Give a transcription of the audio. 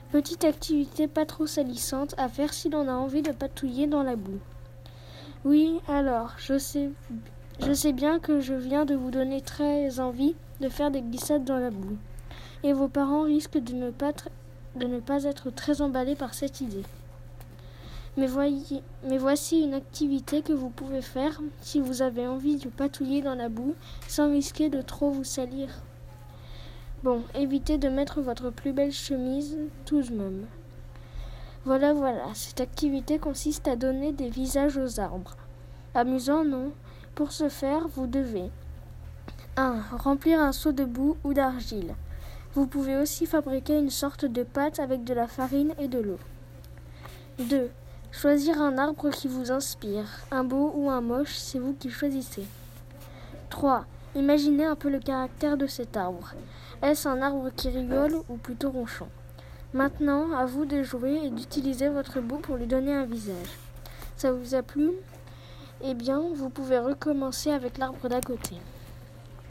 Petite activité pas trop salissante à faire si l'on a envie de patouiller dans la boue. Oui, alors, je sais bien que je viens de vous donner très envie de faire des glissades dans la boue. Et vos parents risquent de ne pas être très emballés par cette idée. Mais voici une activité que vous pouvez faire si vous avez envie de patouiller dans la boue sans risquer de trop vous salir. Bon, évitez de mettre votre plus belle chemise tout de même. Voilà, cette activité consiste à donner des visages aux arbres. Amusant, non? Pour ce faire, vous devez 1. Remplir un seau de boue ou d'argile. Vous pouvez aussi fabriquer une sorte de pâte avec de la farine et de l'eau. 2. Choisir un arbre qui vous inspire. Un beau ou un moche, c'est vous qui choisissez. 3. Imaginez un peu le caractère de cet arbre. Est-ce un arbre qui rigole ou plutôt ronchon? Maintenant, à vous de jouer et d'utiliser votre boue pour lui donner un visage. Ça vous a plu? Eh bien, vous pouvez recommencer avec l'arbre d'à côté.